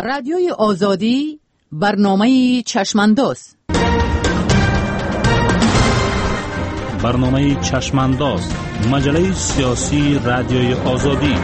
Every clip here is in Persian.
رادیوی آزادی برنامه چشمانداز. برنامه چشمانداز، مجله سیاسی رادیوی آزادی.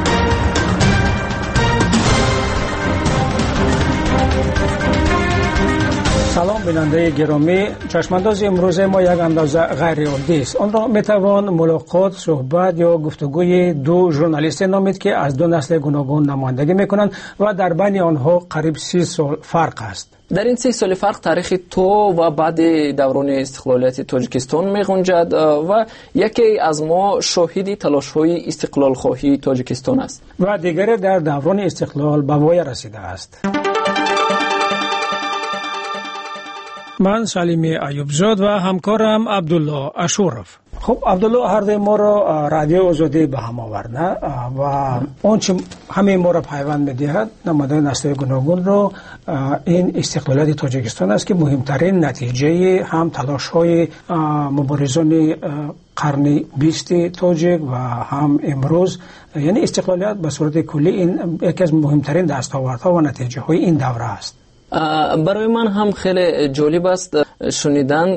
سلام بیننده گرامی، چشمانداز امروز ما یک اندازه غیر عادی است. آن را میتوان ملاقات، صحبت یا گفتگوی دو ژورنالیست نامید که از دو نسل گوناگون نمایندگی میکنند و در بین آنها قریب 30 سال فرق است. در این 30 سال فرق تاریخ تو و بعد دوران استقلالیت تاجیکستان می‌گنجد و یکی از ما شاهد تلاش‌های استقلال خواهی تاجیکستان است و دیگری در دوران استقلال به وای رسیده است. من سلیمی ایوبزاد و همکارم عبدالله اشورف. خب عبدالله، هر دوی ما را رادیو آزادی به هم آورده و آنچه همه ما را پیوند می‌دهد نمادهای نسل گوناگون را این استقلالیت تاجیکستان است که مهمترین نتیجه هم تلاش‌های مبارزان قرن 20 تاجیک و هم امروز، یعنی استقلالیت به صورت کلی این یکی از مهمترین دستاوردها و نتیجه‌های این دوره است. برای من هم خیلی جالب است شنیدن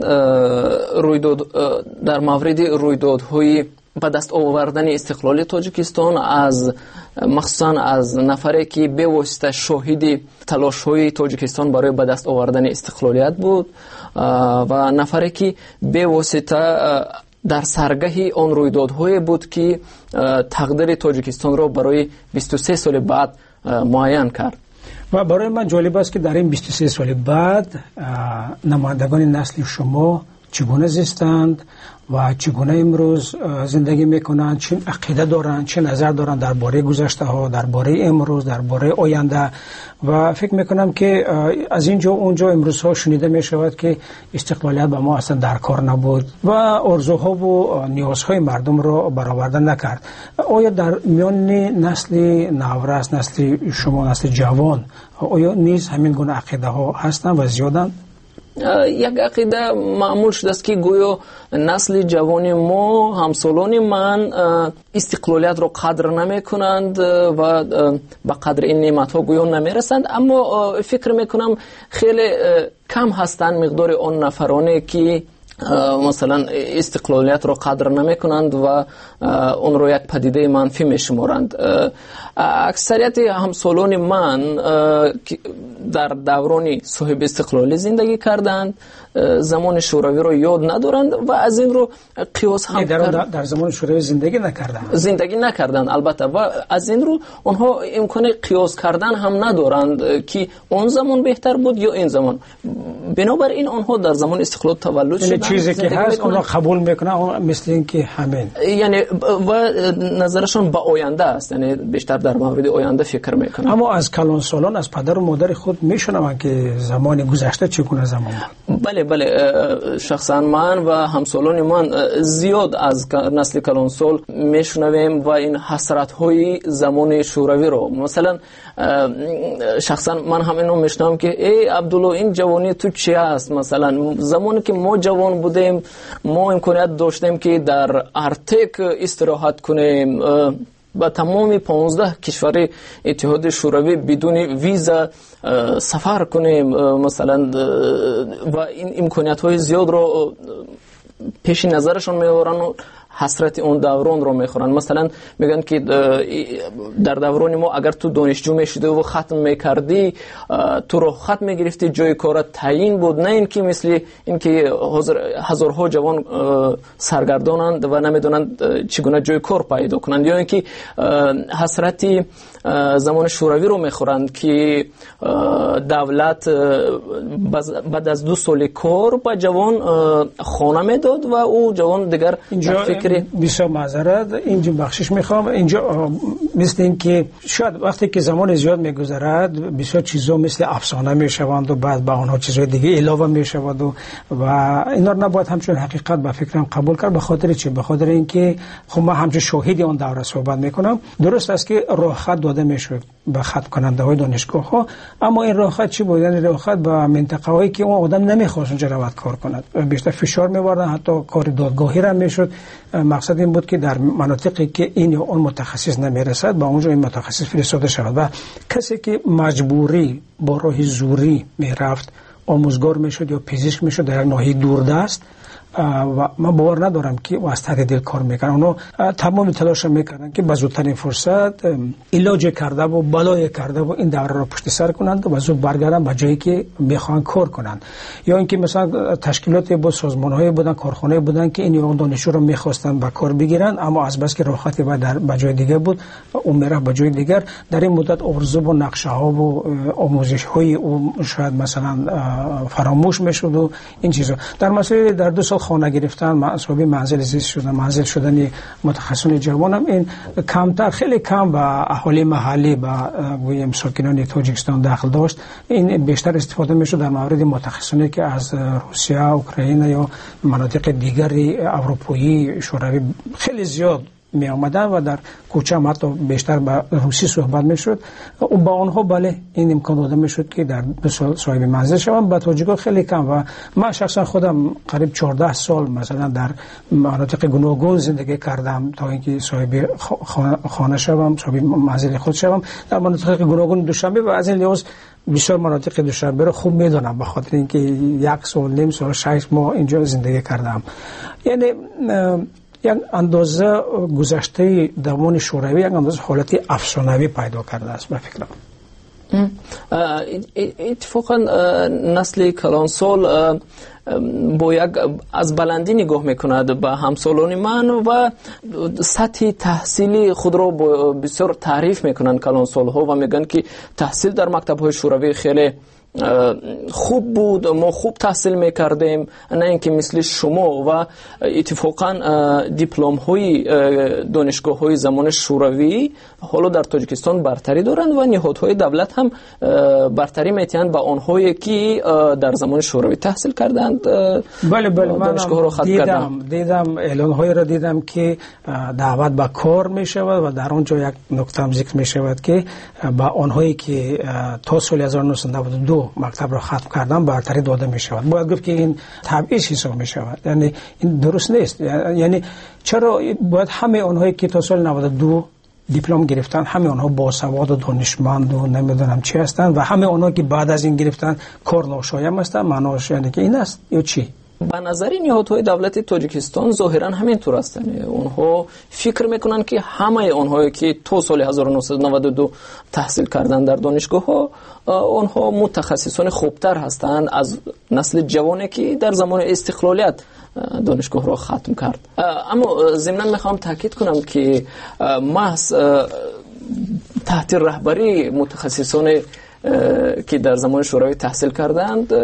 در مورد رویدادهای به دست آوردن استقلال تاجیکستان از مخصوصا از نفری که به واسطه شاهد تلاش‌های تاجیکستان برای به دست آوردن استقلالیت بود و نفری که به واسطه در سرگه آن رویدادهای بود که تقدیر تاجیکستان را برای 23 سال بعد معین کرد. و برای من جالب است که در این 23 سال بعد نمایندگان نسل شما چگونه زیستند و چگونه امروز زندگی میکنند، چه عقیده دارند، چه نظر دارند درباره گذشته ها، درباره امروز، درباره آینده. و فکر میکنم که از اینجا اونجا امروز ها شنیده میشود که استقلالیت به ما اصلا در کار نبود و آرزوها و نیازهای مردم را برآورده نکرد. آیا در میان نسل نورس، نسل شما، نسل جوان، آیا نیز همین گونه عقیده ها هستند و زیادند؟ یک عقیده معمول شده است که گویا نسل جوان ما، همسالان من، استقلالیت را قدر نمی کنند و به قدر این نعمت ها گویا نمی رسند. اما فکر می کنم خیلی کم هستند مقدار آن نفرانی که مثلا استقلالیت را قدر نمی کنند و اون را یک پدیده منفی می شمارند. اکثریت همسالان من در دوران صاحب استقلالی زندگی کردند، زمان شوروی را یاد ندارند و از این رو قیاس هم در زمان شوروی زندگی نکردند البته، و از این رو آنها امکان قیاس کردن هم ندارند که اون زمان بهتر بود یا این زمان. بنابراین آنها در زمان استقلال تولد شدند، چیزی که هست اونها قبول میکنن مثل این که همین، یعنی و نظرشون به آینده است، یعنی بیشتر در مورد آینده فکر میکنن. اما از کلان سالان از پدر و مادر خود میشنوند که زمان گذشته چگونه زمان بود. بله شخصا من و همسالان من زیاد از نسل کلان سال میشنویم و این حسرت های زمان شوروی رو، مثلا شخصا من هم اینو میشنوم که ای عبدالله، این جوانی تو چی است؟ مثلا زمانی که ما جوان بودیم ما امکانیت داشتیم که در ارتک استراحت کنیم، با تمام 15 کشور اتحاد شوروی بدون ویزا سفر کنیم مثلا، و این امکانیت های زیاد رو پیش نظرشون می‌آورن و حسرت اون دوران رو میخورن. مثلا میگن که در دوران ما اگر تو دانشجو میشدی و ختم میکردی تو رو ختم میگرفتی، جای کارت تعیین بود، نه اینکه مثل اینکه هزارها جوان سرگردانند و نمیدونند چگونه جای کار پیدا کنند، یا اینکه حسرتی زمان شوروی رو میخورند که دولت بعد از 2 سال کار با جوان خانه میداد و او جوان دیگر بسیار معذرت اینجا بخشش میخوام. اینجا مثل این که شاید وقتی که زمان زیاد میگذرد بسیار چیزا مثل افسانه میشوند و بعد به آنها چیزهای دیگه علاوه میشود و اینا رو نباید همچون حقیقت به فکرم قبول کرد. به خاطر چی؟ به خاطر اینکه خب ما همچون شاهد آن دوره صحبت میکنم. درست است که راه خط داده میشد به خط کننده های دانشگاه ها، اما این راه خط چی بود؟ یعنی راه خط به منطقه هایی که اون آدم نمیخواست اونجا رود کار کند، بیشتر فشار می‌آوردن، حتی کار دادگاهی را میشد. مقصد این بود که در مناطقی که این یا اون متخصص نمیرسد رسد با اونجا این متخصص فرستاده شود و کسی که مجبوری با راه زوری میرفت آموزگار میشد یا پزشک میشد در ناحیه دوردست و من باور ندارم که از ته دل کار میکنن. اونا تمام تلاش میکنن که به زودترین فرصت علاج کرده و بلای کرده و این دوره را پشت سر کنند و زود برگردن به جایی که میخوان کار کنند. یا اینکه مثلا تشکیلات بود، سازمان‌های بودن، کارخانه‌ای بودن که این اون دانشجو رو میخواستن به کار بگیرن، اما از بس که راحتی به جای دیگه بود اون میره به جای دیگر. در این مدت ارزو و نقشه‌ها و آموزش‌های اون شاید مثلا فراموش میشد و این چیزا. در مسئله در 2 سال خانه گرفتن، مسابقه منزل زیست شدن، منزل شدن متخصصان جوان هم این کمتر، خیلی کم به اهالی محلی و گویم ساکنان تاجیکستان دخل داشت. این بیشتر استفاده میشد در مورد متخصصانی که از روسیه، اوکراین یا مناطق دیگری اروپایی، شوروی خیلی زیاد می آمدن و در کوچه هم حتی بیشتر با روسی صحبت می شد و با آنها بله این امکان داده می شد که در 2 سال صاحب منزل شوم. با تاجیک‌ها خیلی کم و من شخصا خودم قریب 14 سال مثلا در مناطق گوناگون زندگی کردم تا اینکه صاحب خانه شوم، صاحب منزل خود شوم در مناطق گوناگون دوشنبه و از این لحاظ بسیار مناطق دوشنبه رو خوب میدونم به خاطر اینکه 1 سال نیم سال 6 ماه اینجا زندگی کردم. یعنی یک اندازه گذشته دوران شوروی یک اندازه حالت افسانوی پیدا کرده است به فکرم. اتفاقا نسل کلانسال با یک از بلندی نگاه میکند به همسالان من و سطح تحصیلی خود را بسیار تعریف میکنند کلانسال ها و میگن که تحصیل در مکتب های شوروی خیلی خوب بود، ما خوب تحصیل میکردیم، نه اینکه مثل شما. و اتفاقا دیپلم های دانشگاه های زمان شوروی حالا در تاجیکستان برتری دارند و نهادهای دولت هم برتری میتیند به آنهایی که در زمان شوروی تحصیل کردند. بله دانشگاه را ختم کردند. دیدم اعلان های را دیدم که دعوت به کار می شود و در آنجا یک نکته هم ذکر می شود که با آنهایی که تا سال 1992 مکتب را ختم کردن برتری داده می شود. باید گفت که این تبعیض حساب می شود، یعنی این درست نیست. یعنی چرا باید همه آنهایی که تا سال 92 دیپلم گرفتن همه آنها باسواد و دانشمند و نمیدونم چی هستند و همه آنها که بعد از این گرفتن کار ناشایم هستند، معناش یعنی که این است یا چی؟ به نظر نهادهای دولت تاجیکستان ظاهرا همینطور هستند. اونها فکر میکنن که همه آنهایی که تا سال 1992 تحصیل کردن در دانشگاه ها اونها متخصصان خوبتر هستند از نسل جوانی که در زمان استقلالیت دانشگاه را ختم کرد. اما ضمناً میخوام تاکید کنم که محض تحت رهبری متخصصان که در زمان شوروی تحصیل کردند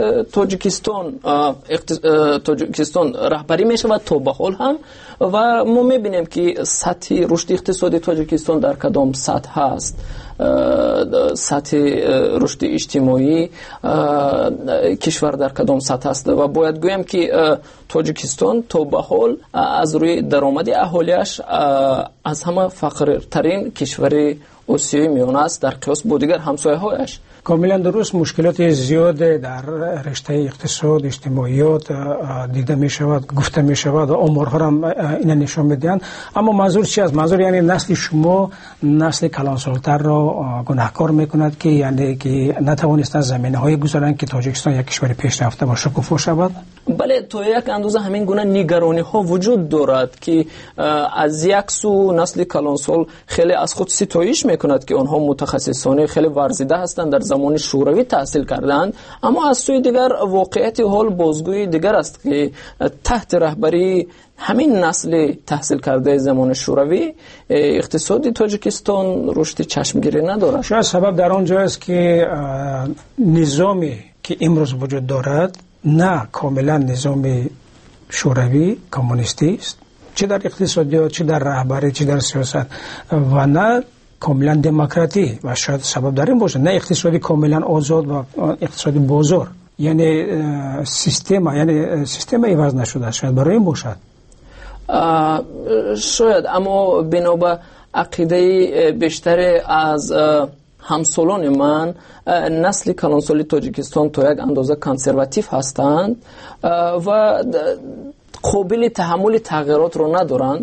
تاجیکستان رهبری می شود تا به حال هم و ما می بینیم که سطح رشد اقتصادی تاجیکستان در کدام سطح هست، سطح رشد اجتماعی کشور در کدام سطح است و باید گویم که تاجیکستان تا به حال از روی درآمد اهالیش از همه فقیرترین کشور آسیای میانه است در قیاس با دیگر همسایه‌هایش. کاملا درست. مشکلات زیاد در رشته اقتصاد اجتماعیات دیده می شود، گفته می شود و آمارها هم این نشان میدهند. اما منظور چی است؟ منظور یعنی نسل شما نسل کلانسالتر را گناهکار میکند که یعنی که نتوانستند زمینه‌های گذارند که تاجیکستان یک کشور پیشرفته و شکوفا شود؟ بله، تا یک اندازه همین گونه نگرانی ها وجود دارد که از یک سو نسل کلانسال خیلی از خود ستایش میکند که آنها متخصصان خیلی ورزیده هستند، در زمان شوروی تحصیل کردند، اما از سوی دیگر واقعیت حال بازگوی دیگر است که تحت رهبری همین نسل تحصیل کرده زمان شوروی اقتصادی تاجیکستان رشد چشمگیری ندارد. شاید سبب در آنجا است که نظامی که امروز وجود دارد نه کاملا نظام شوروی کمونیستی است، چه در اقتصادیات، چه در رهبری، چه در سیاست، و نه کاملا دموکراتی و شاید سبب در این باشه نه اقتصادی کاملا آزاد و اقتصادی بازار، یعنی سیستم عوض نشده. شاید برای این باشد. شاید، اما بنابر عقیده بیشتر از همسالان من نسل کلانسالی تاجیکستان تا یک اندازه کنسرواتیو هستند و قابل تحمل تغییرات رو ندارند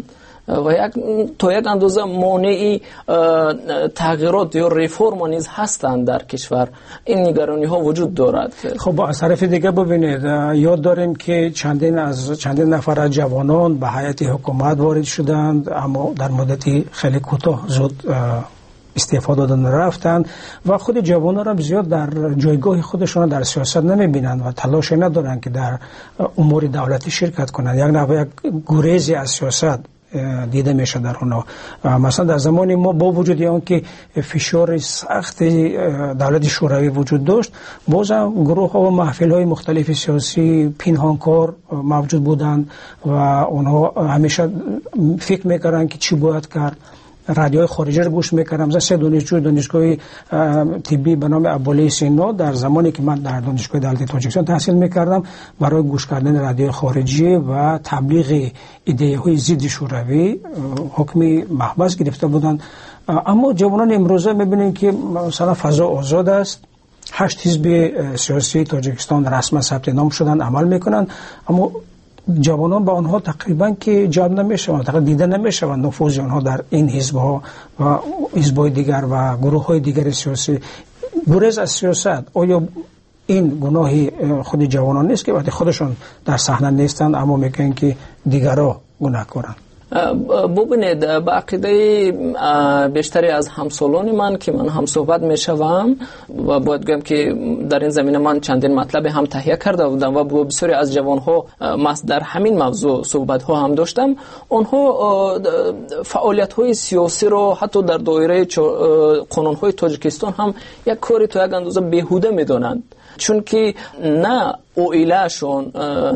و تا یک اندازه مانع تغییرات یا ریفورم نیز هستند در کشور. این نگرانی ها وجود دارد. خب از طرف دیگه ببینید یاد داریم که چندین نفر از جوانان به هیئت حکومت وارد شدند، اما در مدتی خیلی کوتاه زود استعفا دادن رفتن و خود جوانان را زیاد در جایگاه خودشون در سیاست نمیبینند و تلاش ندارند که در امور دولتی شرکت کنند. یک نوع یک گریزی از سیاست دیده میشه در اونها. مثلا در زمان ما با وجود اون که فشار سخت دولت شوروی وجود داشت، بازم گروه ها و محفل های مختلف سیاسی پنهانکار موجود بودند و اونها همیشه فکر میکردند که چی باید کرد. رادیوی خارجی رو گوش میکردم. مثلا سه دانشگاه طبی به نام ابولی سینا در زمانی که من در دانشگاه دولتی تاجیکستان تحصیل میکردم برای گوش کردن رادیوی خارجی و تبلیغ ایده های ضد شوروی حکمی محبس گرفته بودند. اما جوانان امروزه میبینیم که مثلا فضا آزاد است. 8 حزب سیاسی تاجیکستان رسما ثبت نام شدن، عمل میکنند، اما جوانان با آنها تقریبا که جلب نمیشوند، تقریبا دیده نمیشوند نفوذ آنها در این حزب‌ها و حزب‌های دیگر و گروه‌های دیگر سیاسی. گریز از سیاست، آیا این گناهی خود جوانان نیست که وقتی خودشون در صحنه نیستند اما میگن که دیگرها گناهکارند؟ ببینید، به عقیده بیشتری از همسالان من که من هم صحبت میشوم و باید بگم که در این زمینه من چندین مطلب هم تهیه کرده بودم و با بسیاری از جوانها در همین موضوع صحبت ها هم داشتم. آنها فعالیت های سیاسی رو حتی در دایره قانون های تاجیکستان هم یک کاری تا یک اندازه بیهوده میدونند، چون که نه اویلهشون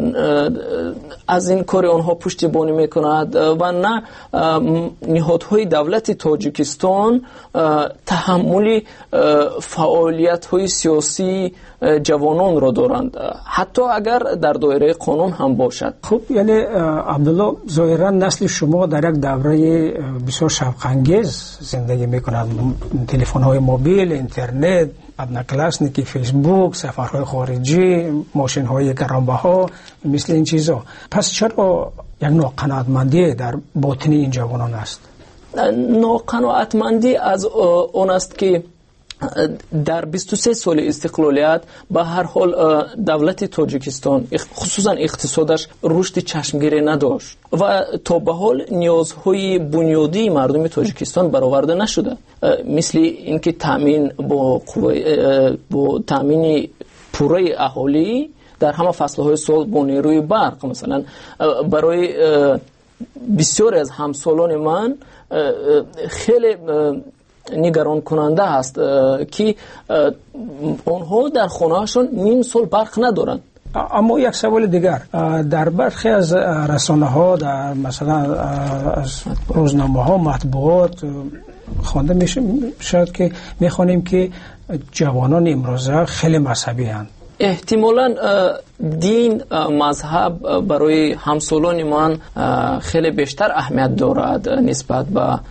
از این کار آنها پشتیبانی میکند و نه نهادهای دولت تاجیکستان تحمل فعالیت های سیاسی جوانان را دارند، حتی اگر در دایره قانون هم باشد. خب یعنی عبدالله، ظاهرا نسل شما در یک دوره بسیار شوق‌انگیز زندگی میکند. تلفن های موبیل، اینترنت، ادناکلاسنیکی، فیسبوک، سفرهای خارجی، ماشین های گرانبها، مثل این چیزا. پس چرا یک ناقناعتمندی در باطن این جوانان است؟ ناقناعتمندی از اون است که در 23 سال استقلالیت به هر حال دولت تاجیکستان خصوصا اقتصادش رشد چشمگیری نداشت و تا به حال نیازهای بنیادی مردم تاجیکستان برآورده نشده، مثل اینکه تامین با تامین پوره اهالی در همه فصلهای سال با نیروی برق. مثلا برای بسیاری از همسالان من خیلی نگران کننده است که آنها در خانه‌شان نیم سال برق ندارند. اما یک سوال دیگر، در برخی از رسانه ها، در مثلا از روزنامه ها، مطبوعات خوانده میشه شاید که میخوانیم که جوانان امروزه خیلی مذهبی هستند. احتمالاً دین، مذهب برای همسالان من خیلی بیشتر اهمیت دارد نسبت به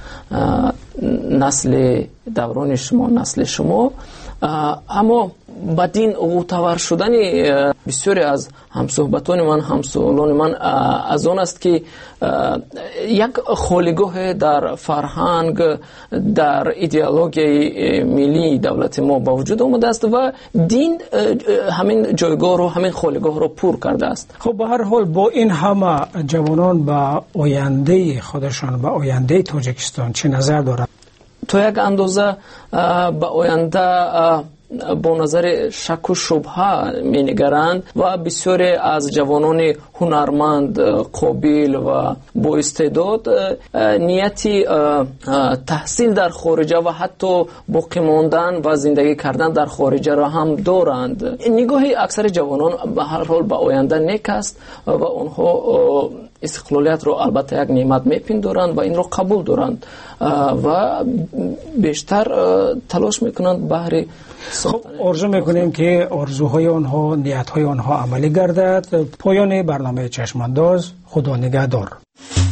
نسل دوران شما، نسل شما. اما با دین معتبر شدن بسیاری از همصحبتان من، همسالان من از آن است که یک خالیگاه در فرهنگ، در ایدئولوژی ملی دولت ما با وجود آمده است و دین همین جایگاه رو، همین خالیگاه رو پر کرده است. خب به هر حال با این همه جوانان با آینده خودشان، با آینده تاجیکستان چه نظر دارند؟ تا یک اندازه به آینده با نظر شک و شبهه می نگرند و بسیاری از جوانان هنرمند، قابل و با استعداد نیتی تحصیل در خارجه و حتی باقی ماندن و زندگی کردن در خارجه را هم دارند. نگاهی اکثر جوانان به هر حال به آینده نیک است و آنها استقلالیت رو البته یک نعمت میپندارند و این رو قبول دارند و بیشتر تلاش میکنند بهر. خب آرزو میکنیم که آرزوهای آنها، نیتهای آنها عملی گردد. پایان برنامه چشمانداز. خدا نگهدار.